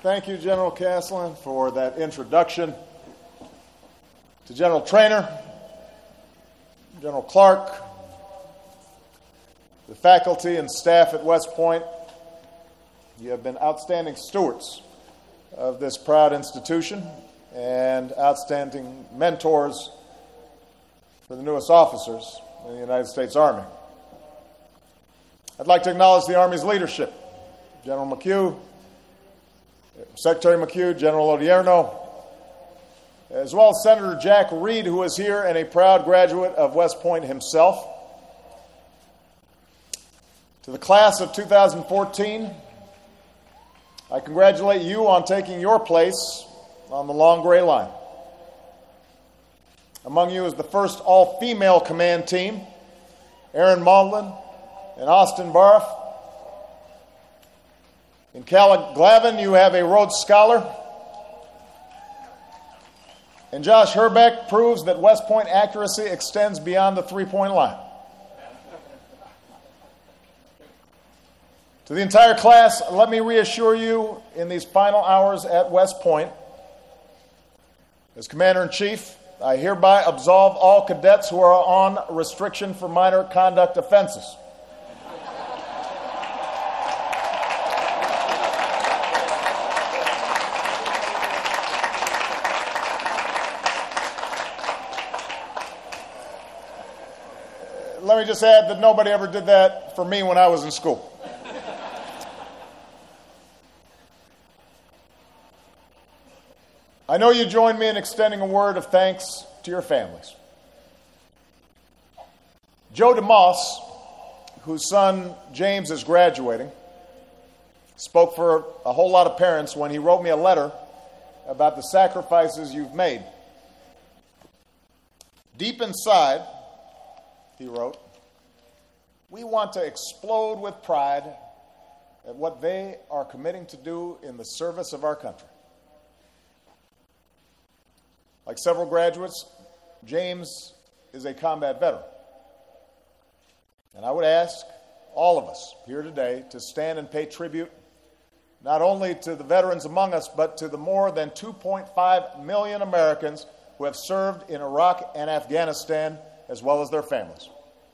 Thank you, General Castleman, for that introduction. To General Traynor, General Clark, the faculty and staff at West Point, you have been outstanding stewards of this proud institution and outstanding mentors for the newest officers in the United States Army. I'd like to acknowledge the Army's leadership, General McHugh, Secretary McHugh, General Odierno, as well as Senator Jack Reed, who is here and a proud graduate of West Point himself. To the class of 2014, I congratulate you on taking your place on the long gray line. Among you is the first all-female command team, Erin Maudlin and Austin Barth. In Cal Glavin, you have a Rhodes Scholar. And Josh Herbeck proves that West Point accuracy extends beyond the three-point line. To the entire class, let me reassure you in these final hours at West Point, as Commander-in-Chief, I hereby absolve all cadets who are on restriction for minor conduct offenses. Let me just add that nobody ever did that for me when I was in school. I know you join me in extending a word of thanks to your families. Joe DeMoss, whose son James is graduating, spoke for a whole lot of parents when he wrote me a letter about the sacrifices you've made. Deep inside, he wrote, we want to explode with pride at what they are committing to do in the service of our country. Like several graduates, James is a combat veteran. And I would ask all of us here today to stand and pay tribute not only to the veterans among us, but to the more than 2.5 million Americans who have served in Iraq and Afghanistan, as well as their families.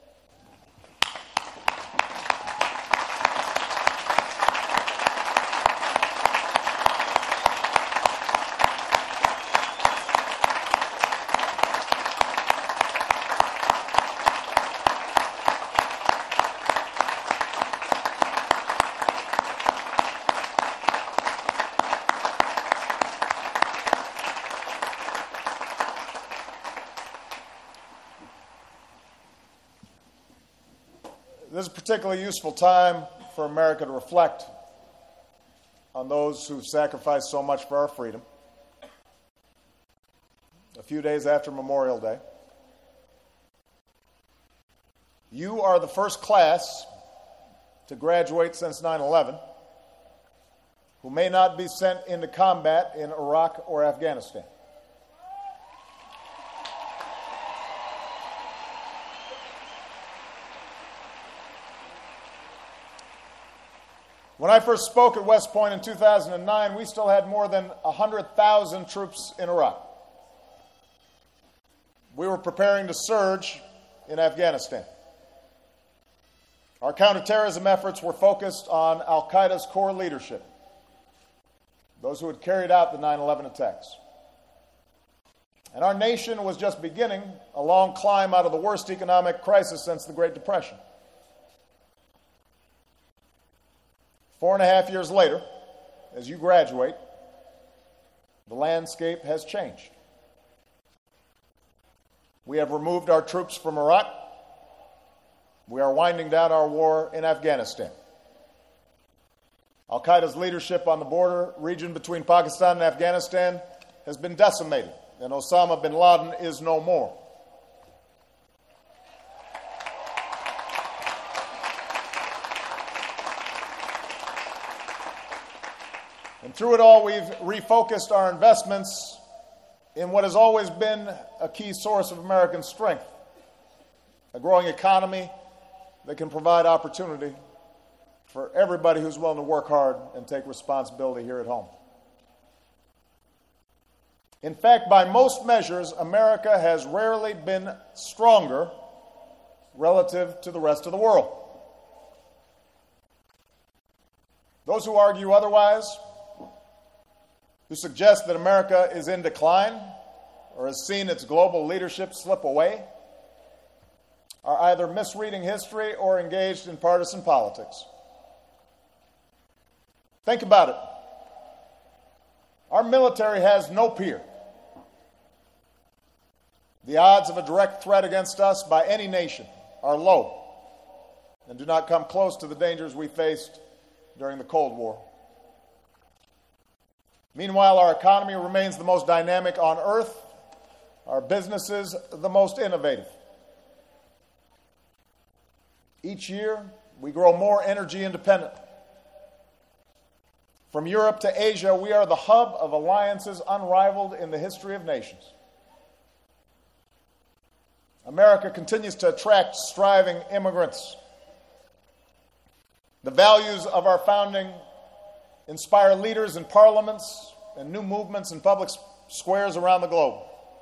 This is a particularly useful time for America to reflect on those who've sacrificed so much for our freedom. A few days after Memorial Day, you are the first class to graduate since 9/11 who may not be sent into combat in Iraq or Afghanistan. When I first spoke at West Point in 2009, we still had more than 100,000 troops in Iraq. We were preparing to surge in Afghanistan. Our counterterrorism efforts were focused on al-Qaeda's core leadership, those who had carried out the 9/11 attacks. And our nation was just beginning a long climb out of the worst economic crisis since the Great Depression. 4.5 years later, as you graduate, the landscape has changed. We have removed our troops from Iraq. We are winding down our war in Afghanistan. Al-Qaeda's leadership on the border region between Pakistan and Afghanistan has been decimated, and Osama bin Laden is no more. And through it all, we've refocused our investments in what has always been a key source of American strength, a growing economy that can provide opportunity for everybody who's willing to work hard and take responsibility here at home. In fact, by most measures, America has rarely been stronger relative to the rest of the world. Those who argue otherwise, who suggest that America is in decline or has seen its global leadership slip away, are either misreading history or engaged in partisan politics. Think about it. Our military has no peer. The odds of a direct threat against us by any nation are low and do not come close to the dangers we faced during the Cold War. Meanwhile, our economy remains the most dynamic on earth, our businesses the most innovative. Each year, we grow more energy independent. From Europe to Asia, we are the hub of alliances unrivaled in the history of nations. America continues to attract striving immigrants. The values of our founding inspire leaders in parliaments and new movements in public squares around the globe.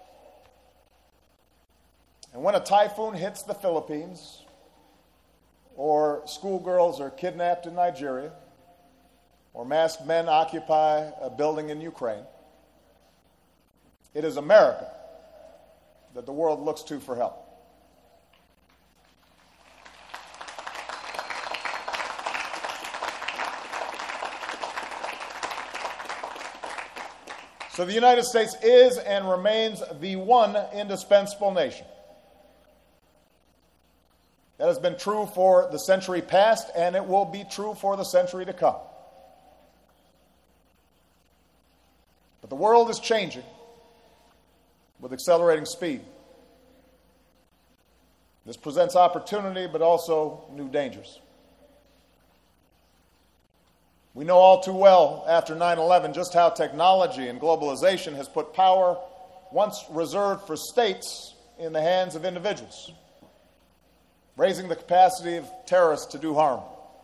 And when a typhoon hits the Philippines, or schoolgirls are kidnapped in Nigeria, or masked men occupy a building in Ukraine, it is America that the world looks to for help. So the United States is and remains the one indispensable nation. That has been true for the century past, and it will be true for the century to come. But the world is changing with accelerating speed. This presents opportunity, but also new dangers. We know all too well after 9/11 just how technology and globalization has put power once reserved for states in the hands of individuals, raising the capacity of terrorists to do harm.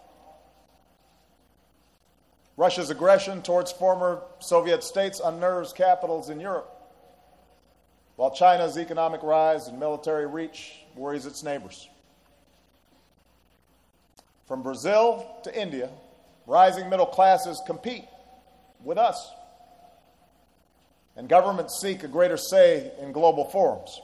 Russia's aggression towards former Soviet states unnerves capitals in Europe, while China's economic rise and military reach worries its neighbors. From Brazil to India, rising middle classes compete with us, and governments seek a greater say in global forums.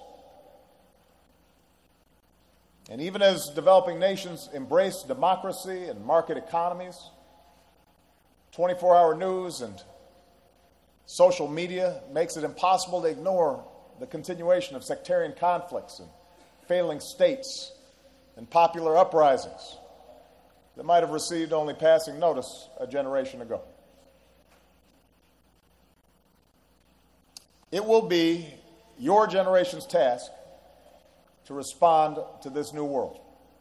And even as developing nations embrace democracy and market economies, 24-hour news and social media makes it impossible to ignore the continuation of sectarian conflicts and failing states and popular uprisings that might have received only passing notice a generation ago. It will be your generation's task to respond to this new world.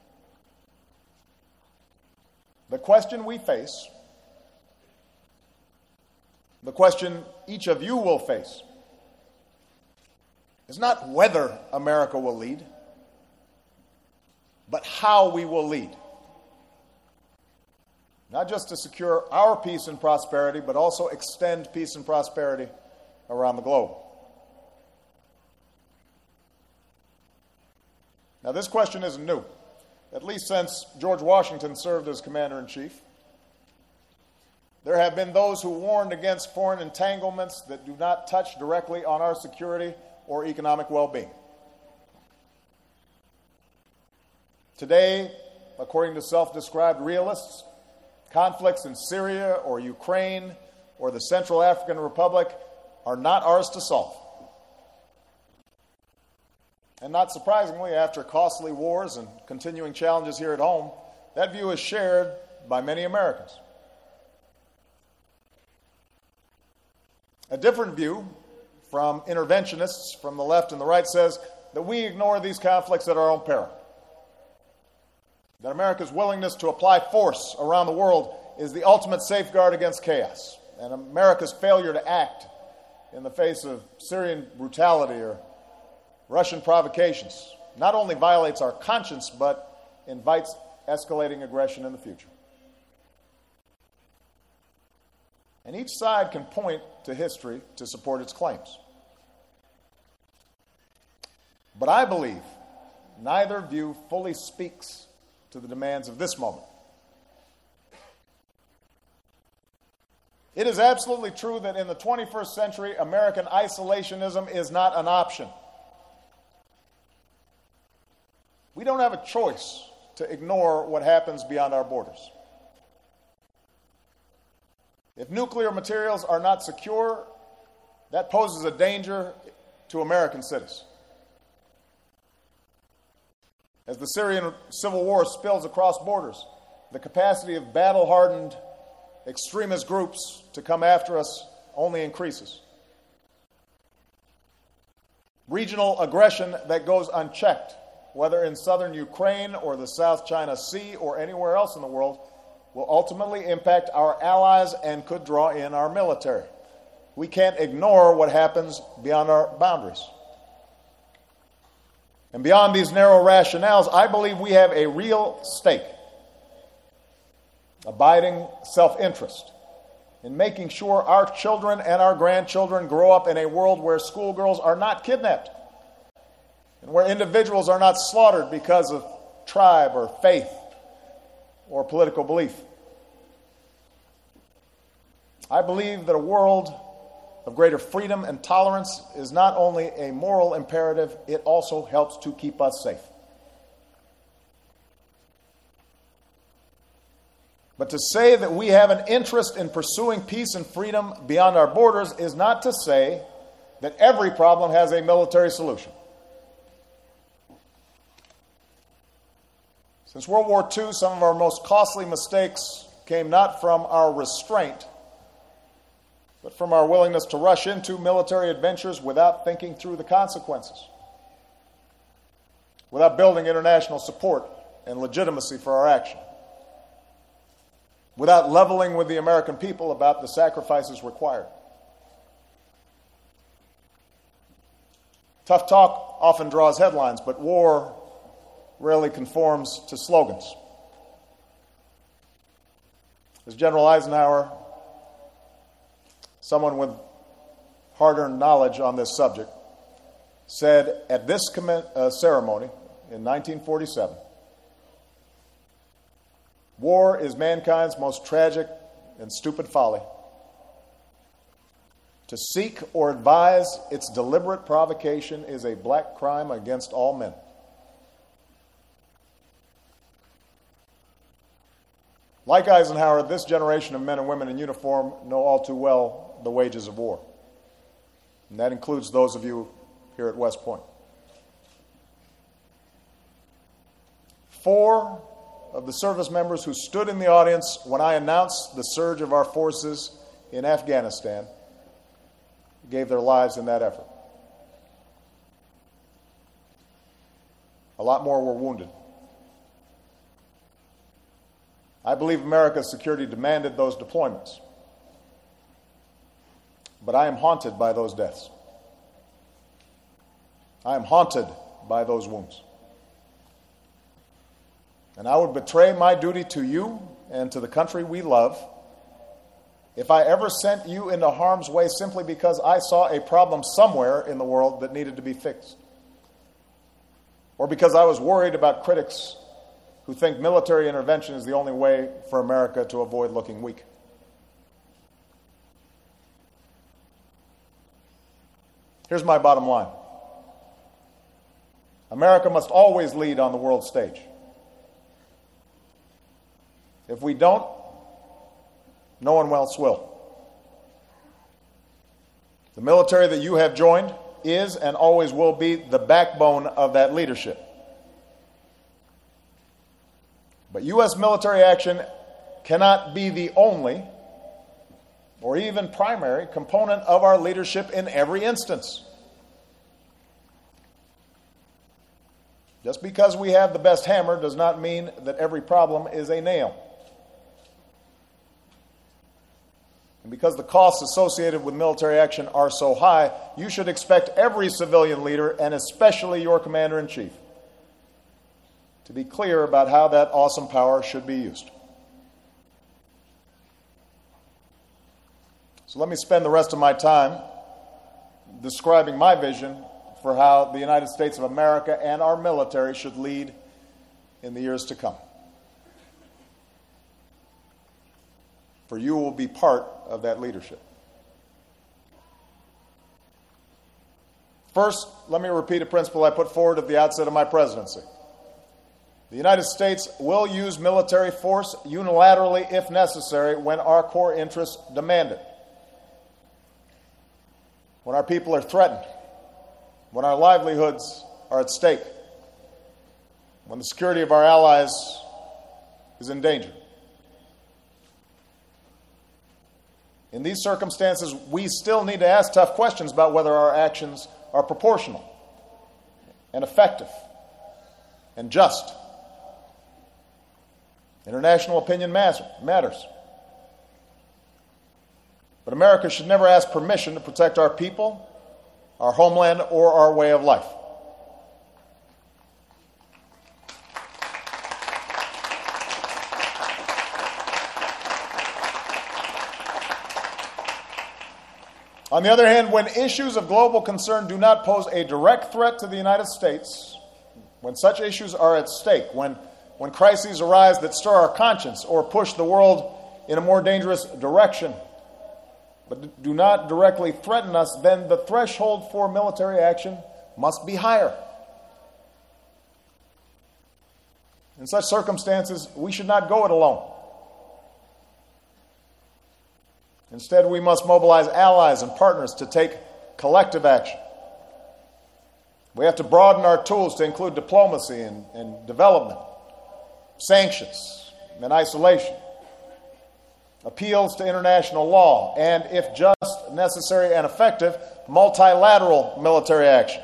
The question we face, the question each of you will face, is not whether America will lead, but how we will lead. Not just to secure our peace and prosperity, but also extend peace and prosperity around the globe. Now, this question isn't new, at least since George Washington served as commander-in-chief. There have been those who warned against foreign entanglements that do not touch directly on our security or economic well-being. Today, according to self-described realists, conflicts in Syria or Ukraine or the Central African Republic are not ours to solve. And not surprisingly, after costly wars and continuing challenges here at home, that view is shared by many Americans. A different view from interventionists from the left and the right says that we ignore these conflicts at our own peril. That America's willingness to apply force around the world is the ultimate safeguard against chaos, and America's failure to act in the face of Syrian brutality or Russian provocations not only violates our conscience, but invites escalating aggression in the future. And each side can point to history to support its claims. But I believe neither view fully speaks to the demands of this moment. It is absolutely true that in the 21st century, American isolationism is not an option. We don't have a choice to ignore what happens beyond our borders. If nuclear materials are not secure, that poses a danger to American cities. As the Syrian civil war spills across borders, the capacity of battle-hardened extremist groups to come after us only increases. Regional aggression that goes unchecked, whether in southern Ukraine or the South China Sea or anywhere else in the world, will ultimately impact our allies and could draw in our military. We can't ignore what happens beyond our boundaries. And beyond these narrow rationales, I believe we have a real stake, abiding self-interest, in making sure our children and our grandchildren grow up in a world where schoolgirls are not kidnapped and where individuals are not slaughtered because of tribe or faith or political belief. I believe that a world of greater freedom and tolerance is not only a moral imperative, it also helps to keep us safe. But to say that we have an interest in pursuing peace and freedom beyond our borders is not to say that every problem has a military solution. Since World War II, some of our most costly mistakes came not from our restraint, but from our willingness to rush into military adventures without thinking through the consequences, without building international support and legitimacy for our action, without leveling with the American people about the sacrifices required. Tough talk often draws headlines, but war rarely conforms to slogans. As General Eisenhower, someone with hard-earned knowledge on this subject, said at this ceremony in 1947, "War is mankind's most tragic and stupid folly. To seek or advise its deliberate provocation is a black crime against all men." Like Eisenhower, this generation of men and women in uniform know all too well the wages of war. And that includes those of you here at West Point. 4 of the service members who stood in the audience when I announced the surge of our forces in Afghanistan gave their lives in that effort. A lot more were wounded. I believe America's security demanded those deployments. But I am haunted by those deaths. I am haunted by those wounds. And I would betray my duty to you and to the country we love if I ever sent you into harm's way simply because I saw a problem somewhere in the world that needed to be fixed, or because I was worried about critics who think military intervention is the only way for America to avoid looking weak. Here's my bottom line. America must always lead on the world stage. If we don't, no one else will. The military that you have joined is and always will be the backbone of that leadership. But U.S. military action cannot be the only or even primary component of our leadership in every instance. Just because we have the best hammer does not mean that every problem is a nail. And because the costs associated with military action are so high, you should expect every civilian leader, and especially your commander-in-chief, to be clear about how that awesome power should be used. So let me spend the rest of my time describing my vision for how the United States of America and our military should lead in the years to come. For you will be part of that leadership. First, let me repeat a principle I put forward at the outset of my presidency. The United States will use military force unilaterally if necessary when our core interests demand it. When our people are threatened, when our livelihoods are at stake, when the security of our allies is in danger. In these circumstances, we still need to ask tough questions about whether our actions are proportional and effective and just. International opinion matters. But America should never ask permission to protect our people, our homeland, or our way of life. On the other hand, when issues of global concern do not pose a direct threat to the United States, when such issues are at stake, when crises arise that stir our conscience or push the world in a more dangerous direction, but do not directly threaten us, then the threshold for military action must be higher. In such circumstances, we should not go it alone. Instead, we must mobilize allies and partners to take collective action. We have to broaden our tools to include diplomacy and development, sanctions and isolation, appeals to international law, and, if just, necessary, and effective, multilateral military action.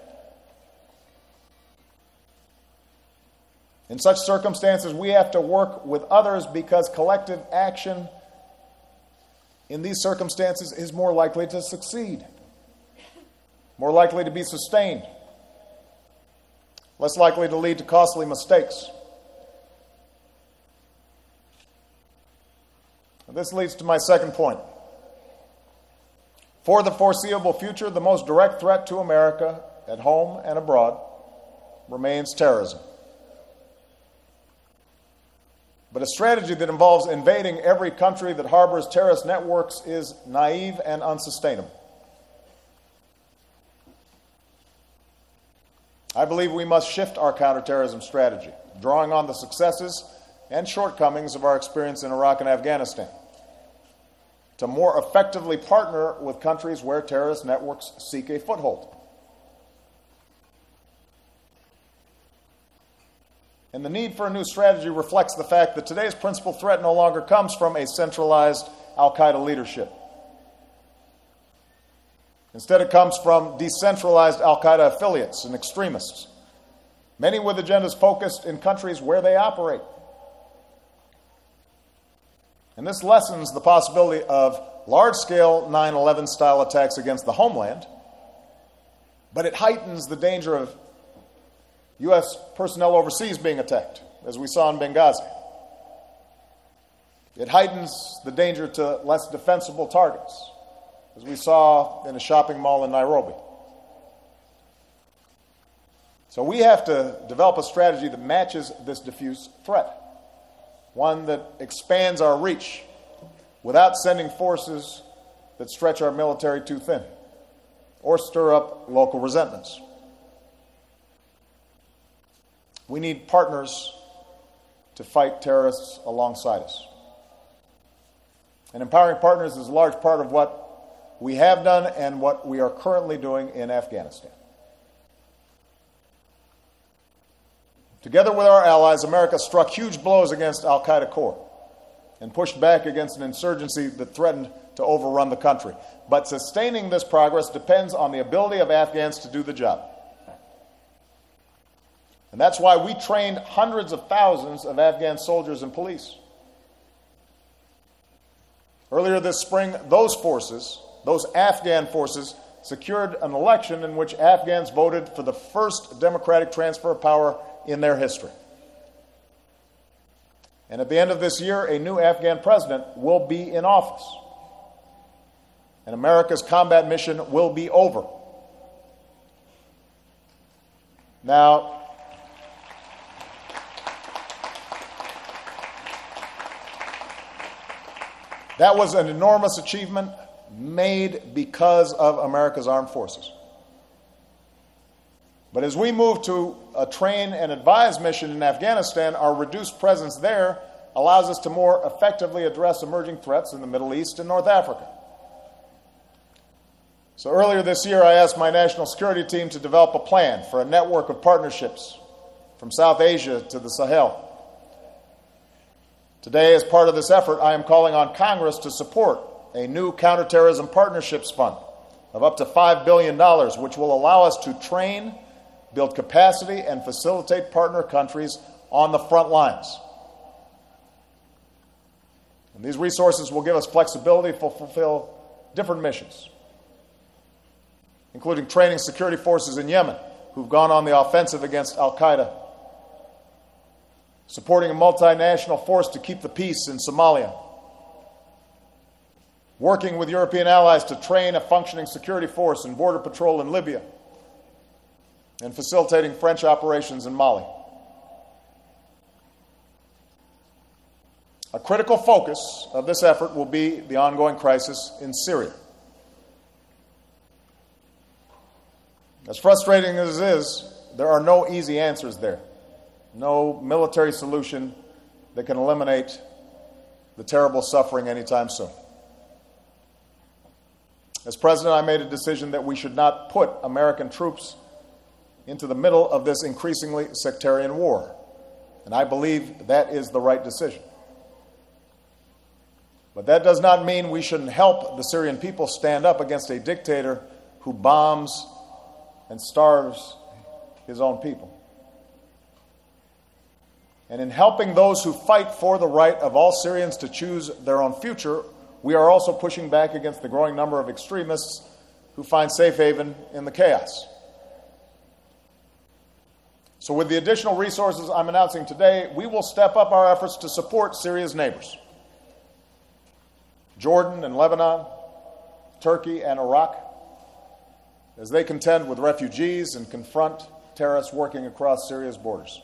In such circumstances, we have to work with others because collective action in these circumstances is more likely to succeed, more likely to be sustained, less likely to lead to costly mistakes. This leads to my second point. For the foreseeable future, the most direct threat to America, at home and abroad, remains terrorism. But a strategy that involves invading every country that harbors terrorist networks is naive and unsustainable. I believe we must shift our counterterrorism strategy, drawing on the successes and shortcomings of our experience in Iraq and Afghanistan, to more effectively partner with countries where terrorist networks seek a foothold. And the need for a new strategy reflects the fact that today's principal threat no longer comes from a centralized al-Qaeda leadership. Instead, it comes from decentralized al-Qaeda affiliates and extremists, many with agendas focused in countries where they operate. And this lessens the possibility of large-scale 9/11-style attacks against the homeland, but it heightens the danger of U.S. personnel overseas being attacked, as we saw in Benghazi. It heightens the danger to less defensible targets, as we saw in a shopping mall in Nairobi. So we have to develop a strategy that matches this diffuse threat, one that expands our reach without sending forces that stretch our military too thin or stir up local resentments. We need partners to fight terrorists alongside us. And empowering partners is a large part of what we have done and what we are currently doing in Afghanistan. Together with our allies, America struck huge blows against al-Qaeda core and pushed back against an insurgency that threatened to overrun the country. But sustaining this progress depends on the ability of Afghans to do the job. And that's why we trained hundreds of thousands of Afghan soldiers and police. Earlier this spring, those Afghan forces, secured an election in which Afghans voted for the first democratic transfer of power in their history. And at the end of this year, a new Afghan president will be in office. And America's combat mission will be over. Now, that was an enormous achievement made because of America's armed forces. But as we move to a train and advise mission in Afghanistan, our reduced presence there allows us to more effectively address emerging threats in the Middle East and North Africa. So earlier this year, I asked my national security team to develop a plan for a network of partnerships from South Asia to the Sahel. Today, as part of this effort, I am calling on Congress to support a new counterterrorism partnerships fund of up to $5 billion, which will allow us to train, build capacity, and facilitate partner countries on the front lines. And these resources will give us flexibility to fulfill different missions, including training security forces in Yemen who've gone on the offensive against al-Qaeda, supporting a multinational force to keep the peace in Somalia, working with European allies to train a functioning security force and border patrol in Libya, and facilitating French operations in Mali. A critical focus of this effort will be the ongoing crisis in Syria. As frustrating as it is, there are no easy answers there. No military solution that can eliminate the terrible suffering anytime soon. As president, I made a decision that we should not put American troops into the middle of this increasingly sectarian war. And I believe that is the right decision. But that does not mean we shouldn't help the Syrian people stand up against a dictator who bombs and starves his own people. And in helping those who fight for the right of all Syrians to choose their own future, we are also pushing back against the growing number of extremists who find safe haven in the chaos. So with the additional resources I'm announcing today, we will step up our efforts to support Syria's neighbors, Jordan and Lebanon, Turkey and Iraq, as they contend with refugees and confront terrorists working across Syria's borders.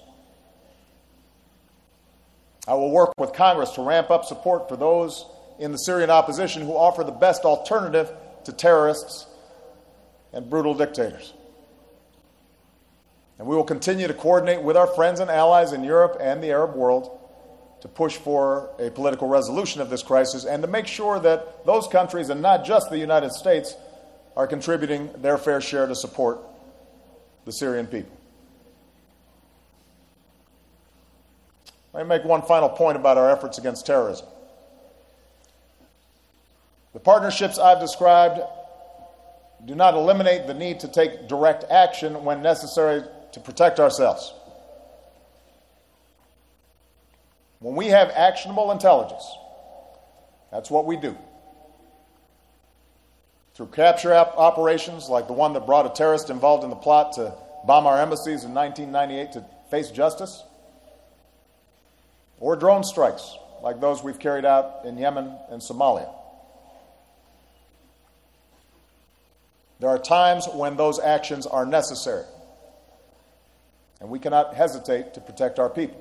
I will work with Congress to ramp up support for those in the Syrian opposition who offer the best alternative to terrorists and brutal dictators. And we will continue to coordinate with our friends and allies in Europe and the Arab world to push for a political resolution of this crisis and to make sure that those countries, and not just the United States, are contributing their fair share to support the Syrian people. Let me make one final point about our efforts against terrorism. The partnerships I've described do not eliminate the need to take direct action when necessary to protect ourselves. When we have actionable intelligence, that's what we do. Through capture operations like the one that brought a terrorist involved in the plot to bomb our embassies in 1998 to face justice, or drone strikes like those we've carried out in Yemen and Somalia. There are times when those actions are necessary, and we cannot hesitate to protect our people.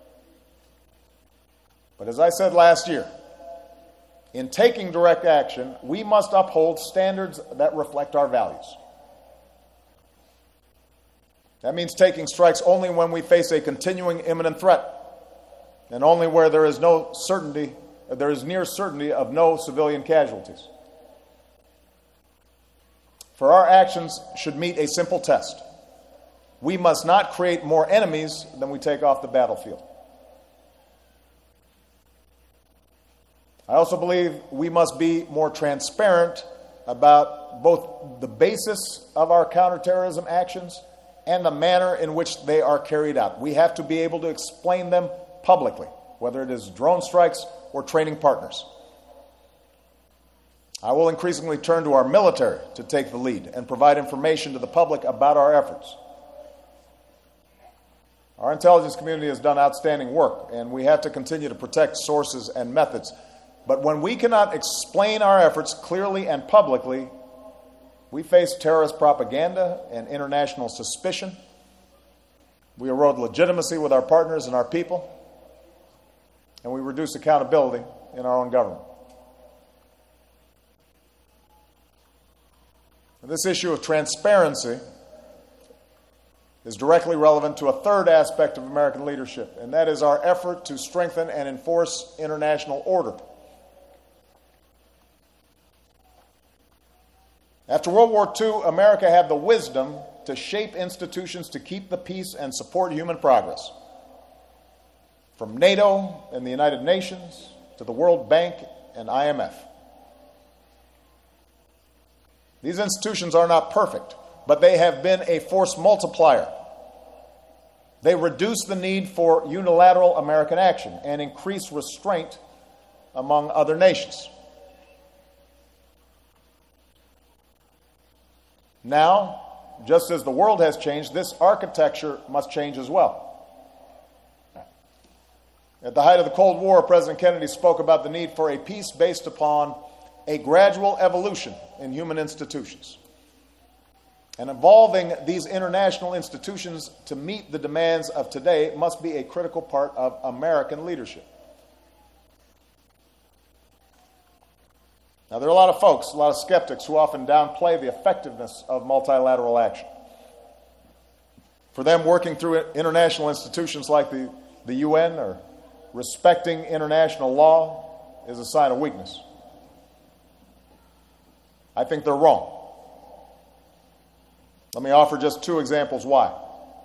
But as I said last year, in taking direct action, we must uphold standards that reflect our values. That means taking strikes only when we face a continuing imminent threat, and only where there is near certainty of no civilian casualties. For our actions should meet a simple test. We must not create more enemies than we take off the battlefield. I also believe we must be more transparent about both the basis of our counterterrorism actions and the manner in which they are carried out. We have to be able to explain them publicly, whether it is drone strikes or training partners. I will increasingly turn to our military to take the lead and provide information to the public about our efforts. Our intelligence community has done outstanding work, and we have to continue to protect sources and methods. But when we cannot explain our efforts clearly and publicly, we face terrorist propaganda and international suspicion, We erode legitimacy with our partners and our people, and we reduce accountability in our own government. This issue of transparency is directly relevant to a third aspect of American leadership, and that is our effort to strengthen and enforce international order. After World War II, America had the wisdom to shape institutions to keep the peace and support human progress. From NATO and the United Nations to the World Bank and IMF. These institutions are not perfect, but they have been a force multiplier. They reduce the need for unilateral American action and increase restraint among other nations. Now, just as the world has changed, this architecture must change as well. At the height of the Cold War, President Kennedy spoke about the need for a peace based upon a gradual evolution in human institutions. And evolving these international institutions to meet the demands of today must be a critical part of American leadership. Now, there are a lot of folks, a lot of skeptics who often downplay the effectiveness of multilateral action. For them, working through international institutions like the UN or respecting international law is a sign of weakness. I think they're wrong. Let me offer just two examples why.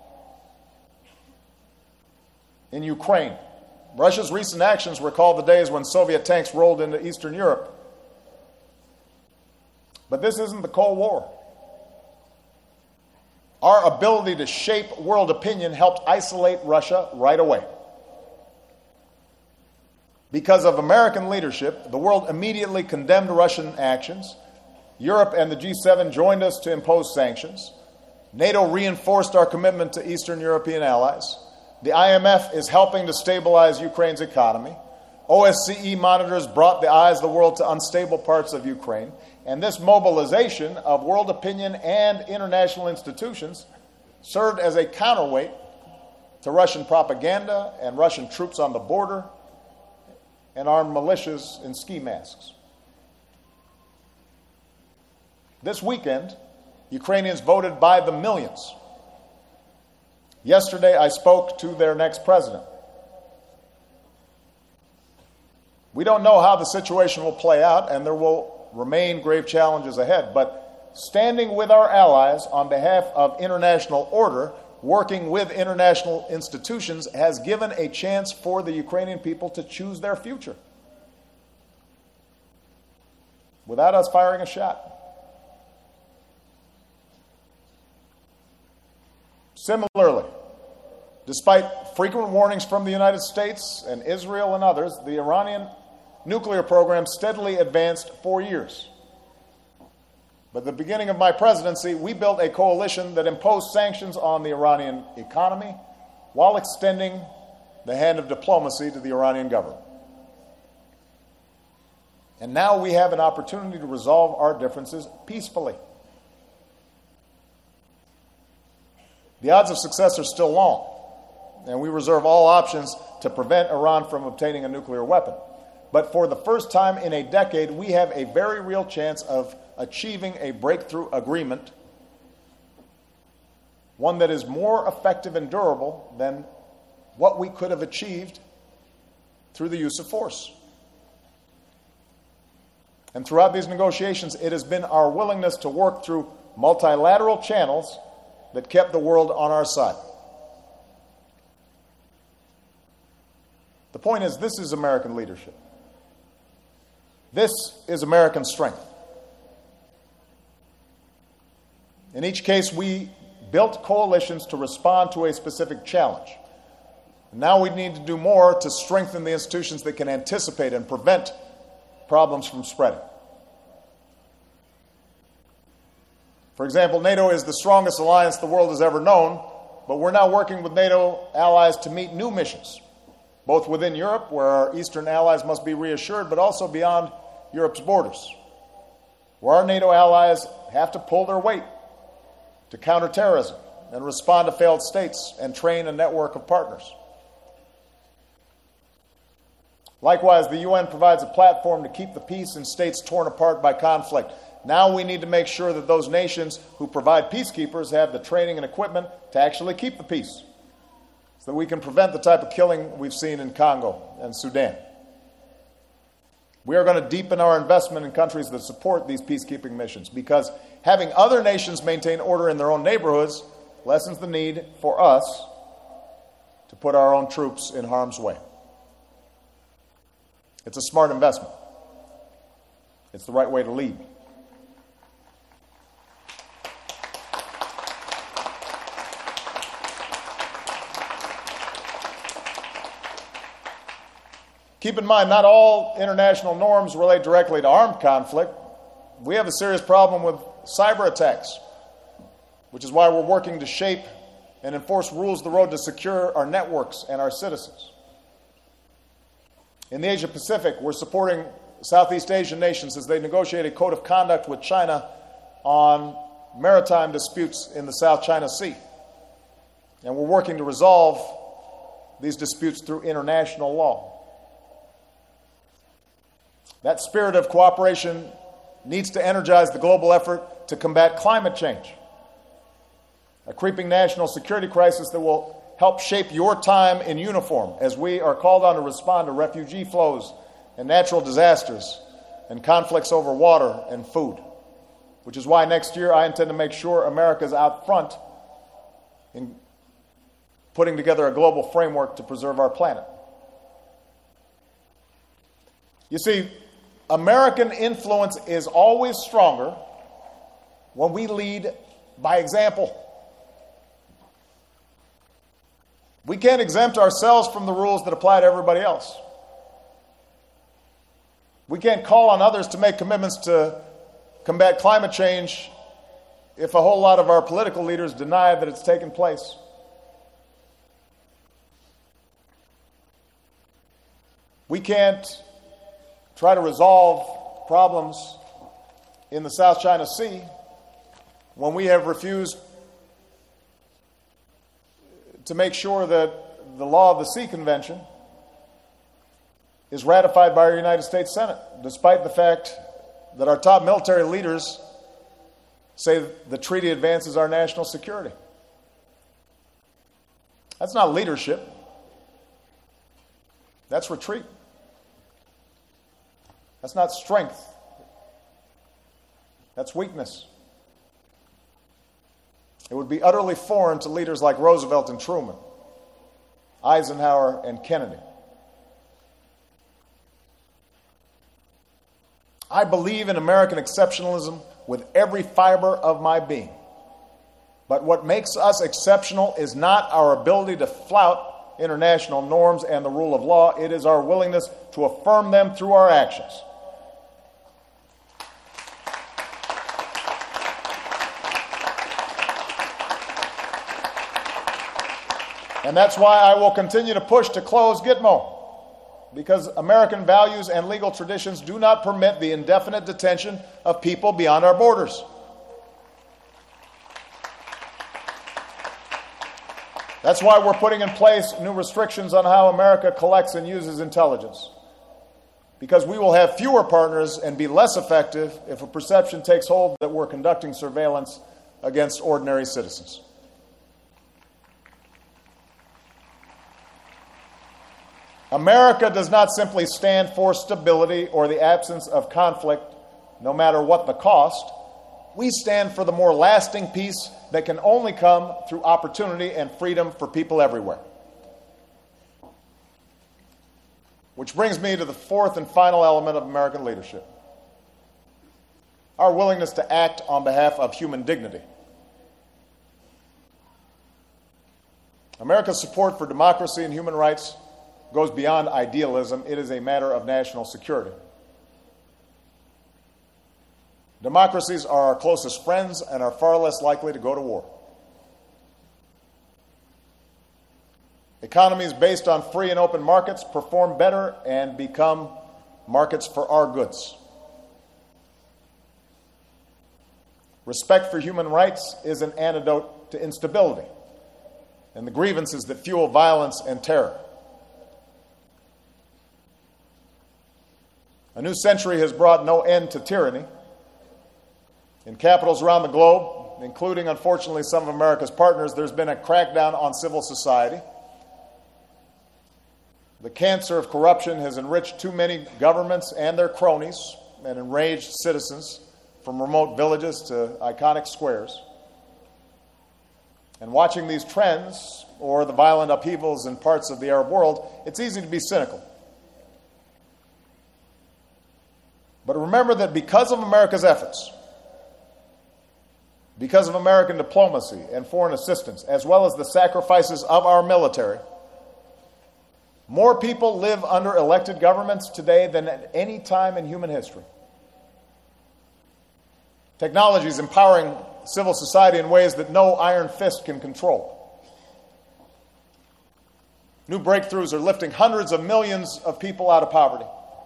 In Ukraine, Russia's recent actions recall the days when Soviet tanks rolled into Eastern Europe. But this isn't the Cold War. Our ability to shape world opinion helped isolate Russia right away. Because of American leadership, the world immediately condemned Russian actions. Europe and the G7 joined us to impose sanctions. NATO reinforced our commitment to Eastern European allies. The IMF is helping to stabilize Ukraine's economy. OSCE monitors brought the eyes of the world to unstable parts of Ukraine. And this mobilization of world opinion and international institutions served as a counterweight to Russian propaganda and Russian troops on the border and armed militias in ski masks. This weekend, Ukrainians voted by the millions. Yesterday, I spoke to their next president. We don't know how the situation will play out, and there will remain grave challenges ahead, but standing with our allies on behalf of international order, working with international institutions, has given a chance for the Ukrainian people to choose their future without us firing a shot. Similarly, despite frequent warnings from the United States and Israel and others, the Iranian nuclear program steadily advanced for years. But at the beginning of my presidency, we built a coalition that imposed sanctions on the Iranian economy while extending the hand of diplomacy to the Iranian government. And now we have an opportunity to resolve our differences peacefully. The odds of success are still long, and we reserve all options to prevent Iran from obtaining a nuclear weapon. But for the first time in a decade, we have a very real chance of achieving a breakthrough agreement, one that is more effective and durable than what we could have achieved through the use of force. And throughout these negotiations, it has been our willingness to work through multilateral channels that kept the world on our side. The point is, this is American leadership. This is American strength. In each case, we built coalitions to respond to a specific challenge. Now we need to do more to strengthen the institutions that can anticipate and prevent problems from spreading. For example, NATO is the strongest alliance the world has ever known, but we're now working with NATO allies to meet new missions, both within Europe, where our Eastern allies must be reassured, but also beyond Europe's borders, where our NATO allies have to pull their weight to counter terrorism and respond to failed states and train a network of partners. Likewise, the UN provides a platform to keep the peace in states torn apart by conflict. Now we need to make sure that those nations who provide peacekeepers have the training and equipment to actually keep the peace, so that we can prevent the type of killing we've seen in Congo and Sudan. We are going to deepen our investment in countries that support these peacekeeping missions, because having other nations maintain order in their own neighborhoods lessens the need for us to put our own troops in harm's way. It's a smart investment. It's the right way to lead. Keep in mind, not all international norms relate directly to armed conflict. We have a serious problem with cyber attacks, which is why we're working to shape and enforce rules of the road to secure our networks and our citizens. In the Asia Pacific, we're supporting Southeast Asian nations as they negotiate a code of conduct with China on maritime disputes in the South China Sea. And we're working to resolve these disputes through international law. That spirit of cooperation needs to energize the global effort to combat climate change, a creeping national security crisis that will help shape your time in uniform as we are called on to respond to refugee flows and natural disasters and conflicts over water and food, which is why next year I intend to make sure America's out front in putting together a global framework to preserve our planet. You see, American influence is always stronger when we lead by example. We can't exempt ourselves from the rules that apply to everybody else. We can't call on others to make commitments to combat climate change if a whole lot of our political leaders deny that it's taken place. We can't try to resolve problems in the South China Sea when we have refused to make sure that the law of the Sea Convention is ratified by our United States Senate, despite the fact that our top military leaders say the treaty advances our national security. That's not leadership. That's retreat. That's not strength. That's weakness. It would be utterly foreign to leaders like Roosevelt and Truman, Eisenhower and Kennedy. I believe in American exceptionalism with every fiber of my being. But what makes us exceptional is not our ability to flout international norms and the rule of law. It is our willingness to affirm them through our actions. And that's why I will continue to push to close Gitmo, because American values and legal traditions do not permit the indefinite detention of people beyond our borders. That's why we're putting in place new restrictions on how America collects and uses intelligence, because we will have fewer partners and be less effective if a perception takes hold that we're conducting surveillance against ordinary citizens. America does not simply stand for stability or the absence of conflict, no matter what the cost. We stand for the more lasting peace that can only come through opportunity and freedom for people everywhere. Which brings me to the fourth and final element of American leadership: our willingness to act on behalf of human dignity. America's support for democracy and human rights goes beyond idealism. It is a matter of national security. Democracies are our closest friends and are far less likely to go to war. Economies based on free and open markets perform better and become markets for our goods. Respect for human rights is an antidote to instability and the grievances that fuel violence and terror. A new century has brought no end to tyranny. In capitals around the globe, including, unfortunately, some of America's partners, there's been a crackdown on civil society. The cancer of corruption has enriched too many governments and their cronies and enraged citizens from remote villages to iconic squares. And watching these trends, or the violent upheavals in parts of the Arab world, it's easy to be cynical. But remember that because of America's efforts, because of American diplomacy and foreign assistance, as well as the sacrifices of our military, more people live under elected governments today than at any time in human history. Technology is empowering civil society in ways that no iron fist can control. New breakthroughs are lifting hundreds of millions of people out of poverty.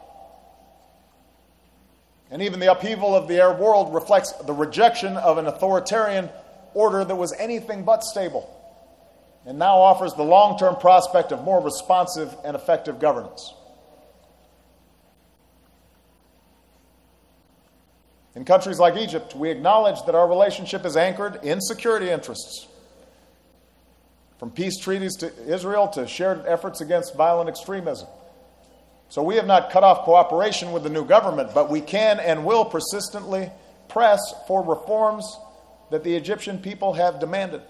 And even the upheaval of the Arab world reflects the rejection of an authoritarian order that was anything but stable, and now offers the long-term prospect of more responsive and effective governance. In countries like Egypt, we acknowledge that our relationship is anchored in security interests, from peace treaties to Israel to shared efforts against violent extremism. So we have not cut off cooperation with the new government, but we can and will persistently press for reforms that the Egyptian people have demanded.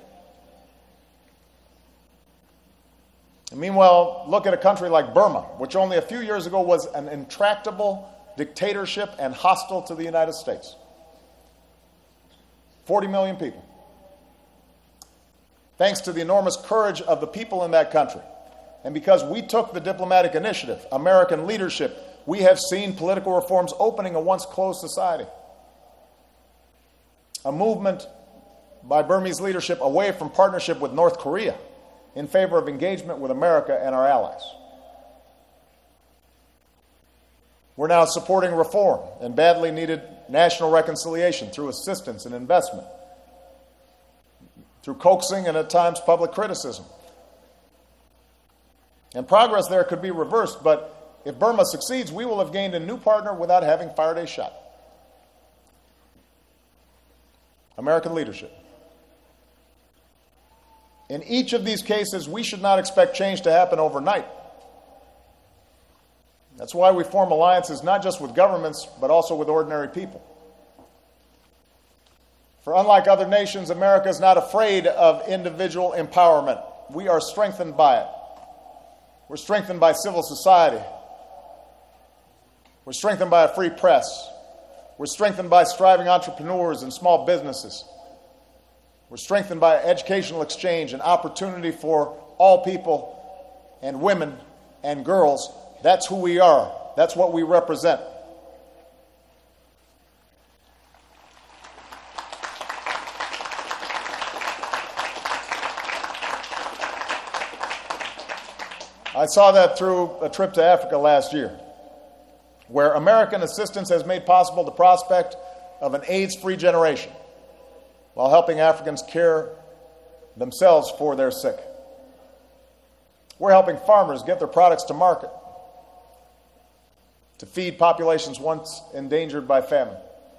And meanwhile, look at a country like Burma, which only a few years ago was an intractable dictatorship and hostile to the United States. 40 million people. Thanks to the enormous courage of the people in that country, and because we took the diplomatic initiative, American leadership, we have seen political reforms opening a once closed society. A movement by Burmese leadership away from partnership with North Korea in favor of engagement with America and our allies. We're now supporting reform and badly needed national reconciliation through assistance and investment, through coaxing and at times public criticism. And progress there could be reversed, but if Burma succeeds, we will have gained a new partner without having fired a shot. American leadership. In each of these cases, we should not expect change to happen overnight. That's why we form alliances not just with governments, but also with ordinary people. For unlike other nations, America is not afraid of individual empowerment. We are strengthened by it. We're strengthened by civil society. We're strengthened by a free press. We're strengthened by striving entrepreneurs and small businesses. We're strengthened by educational exchange and opportunity for all people and women and girls. That's who we are. That's what we represent. I saw that through a trip to Africa last year, where American assistance has made possible the prospect of an AIDS-free generation while helping Africans care themselves for their sick. We're helping farmers get their products to market to feed populations once endangered by famine.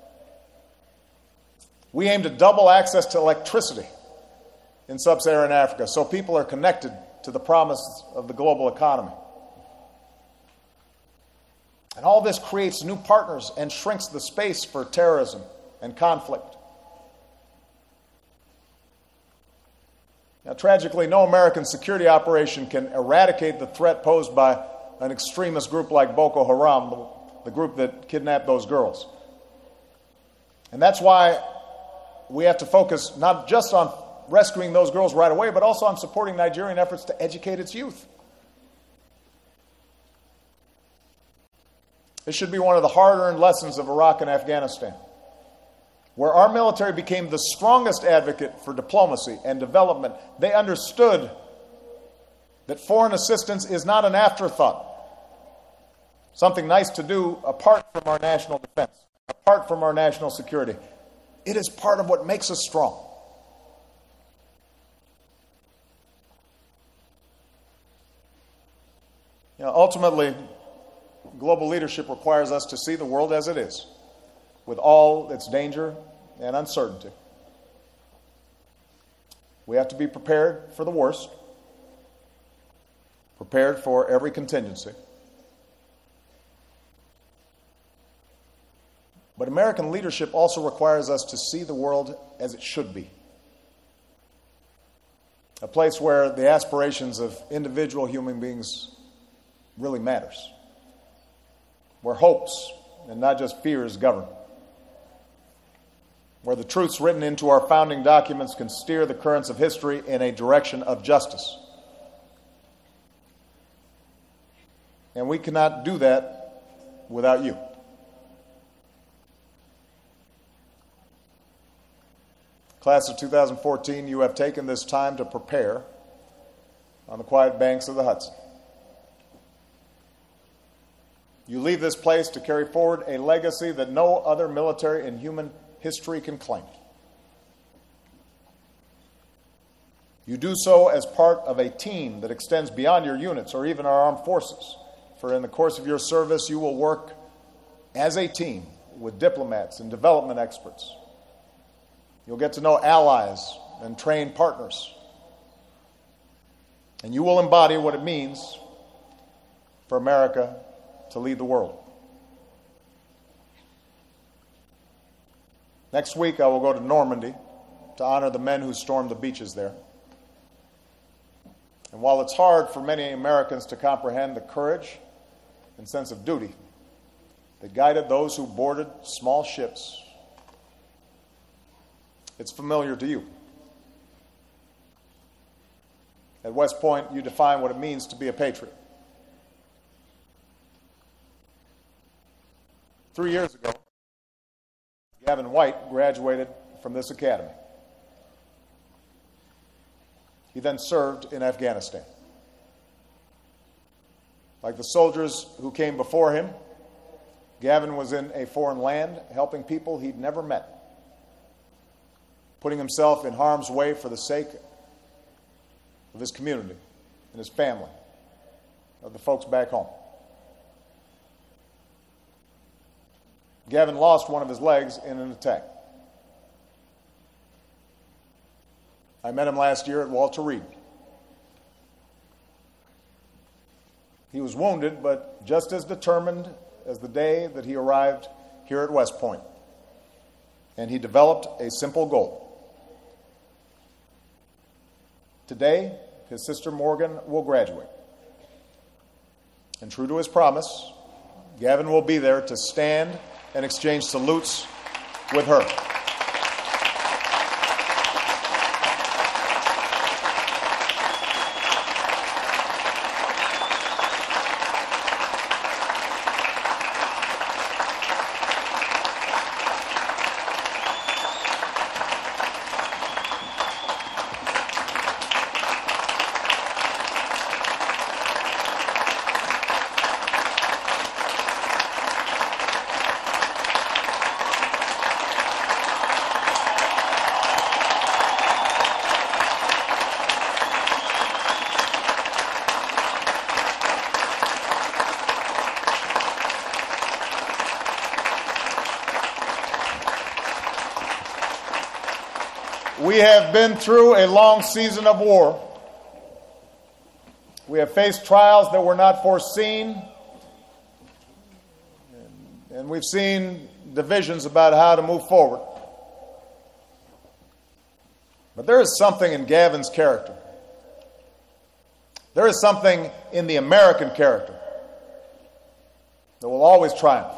We aim to double access to electricity in sub-Saharan Africa so people are connected to the promise of the global economy. And all this creates new partners and shrinks the space for terrorism and conflict. Now, tragically, no American security operation can eradicate the threat posed by an extremist group like Boko Haram, the group that kidnapped those girls. And that's why we have to focus not just on rescuing those girls right away, but also on supporting Nigerian efforts to educate its youth. This should be one of the hard-earned lessons of Iraq and Afghanistan, where our military became the strongest advocate for diplomacy and development. They understood that foreign assistance is not an afterthought, something nice to do apart from our national defense, apart from our national security. It is part of what makes us strong. Ultimately, global leadership requires us to see the world as it is, with all its danger and uncertainty. We have to be prepared for the worst, prepared for every contingency. But American leadership also requires us to see the world as it should be. A place where the aspirations of individual human beings really matters. Where hopes and not just fears govern. Where the truths written into our founding documents can steer the currents of history in a direction of justice. And we cannot do that without you. Class of 2014, you have taken this time to prepare on the quiet banks of the Hudson. You leave this place to carry forward a legacy that no other military in human history can claim. You do so as part of a team that extends beyond your units or even our armed forces. For in the course of your service, you will work as a team with diplomats and development experts. You'll get to know allies and train partners. And you will embody what it means for America to lead the world. Next week, I will go to Normandy to honor the men who stormed the beaches there. And while it's hard for many Americans to comprehend the courage and sense of duty that guided those who boarded small ships, it's familiar to you. At West Point, you define what it means to be a patriot. 3 years ago, Gavin White graduated from this academy. He then served in Afghanistan. Like the soldiers who came before him, Gavin was in a foreign land helping people he'd never met, putting himself in harm's way for the sake of his community and his family, of the folks back home. Gavin lost one of his legs in an attack. I met him last year at Walter Reed. He was wounded, but just as determined as the day that he arrived here at West Point. And he developed a simple goal. Today, his sister Morgan will graduate. And true to his promise, Gavin will be there to stand and exchange salutes with her. We have been through a long season of war. We have faced trials that were not foreseen, and we've seen divisions about how to move forward. But there is something in Gavin's character. There is something in the American character that will always triumph.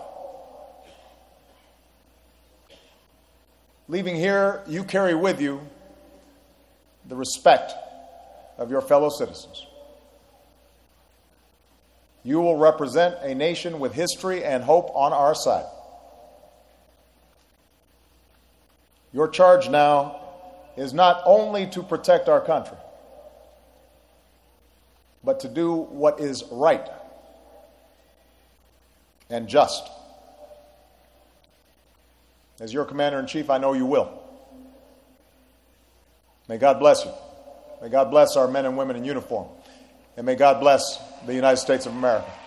Leaving here, you carry with you the respect of your fellow citizens. You will represent a nation with history and hope on our side. Your charge now is not only to protect our country, but to do what is right and just. As your Commander-in-Chief, I know you will. May God bless you. May God bless our men and women in uniform. And may God bless the United States of America.